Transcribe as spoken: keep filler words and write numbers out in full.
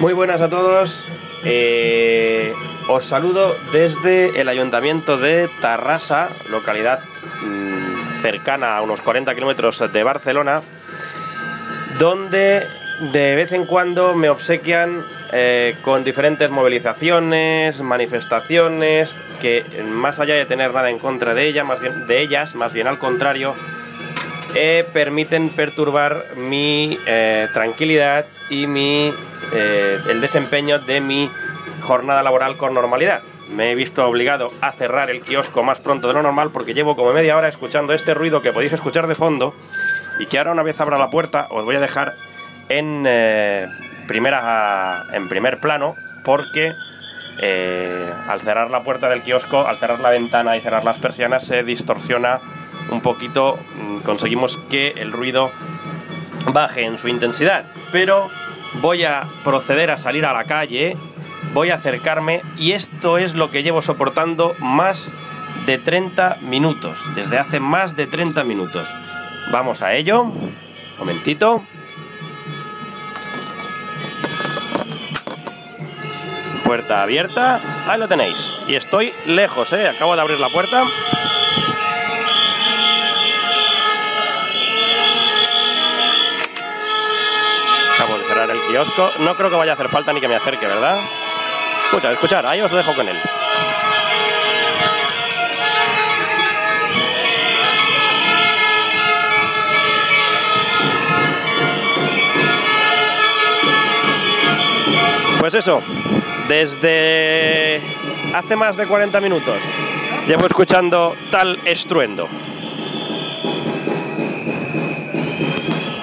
Muy buenas a todos. Eh, os saludo desde el Ayuntamiento de Tarrasa, localidad mmm, cercana a unos cuarenta kilómetros de Barcelona, donde de vez en cuando me obsequian eh, con diferentes movilizaciones, manifestaciones, que más allá de tener nada en contra de, ella, más bien, de ellas, más bien al contrario, eh, permiten perturbar mi eh, tranquilidad y mi, eh, el desempeño de mi jornada laboral con normalidad. Me he visto obligado a cerrar el kiosco más pronto de lo normal porque llevo como media hora escuchando este ruido que podéis escuchar de fondo y que ahora, una vez abra la puerta, os voy a dejar en, eh, primera, en primer plano, porque eh, al cerrar la puerta del kiosco, al cerrar la ventana y cerrar las persianas, se distorsiona un poquito, conseguimos que el ruido baje en su intensidad. Pero voy a proceder a salir a la calle, voy a acercarme, y esto es lo que llevo soportando más de treinta minutos, desde hace más de treinta minutos. Vamos a ello, un momentito. Puerta abierta, ahí lo tenéis. Y estoy lejos, ¿eh? Acabo de abrir la puerta. Acabo de cerrar el kiosco. No creo que vaya a hacer falta ni que me acerque, ¿verdad? Escuchad, escuchad, ahí os dejo con él. Pues eso, desde hace más de cuarenta minutos llevo escuchando tal estruendo.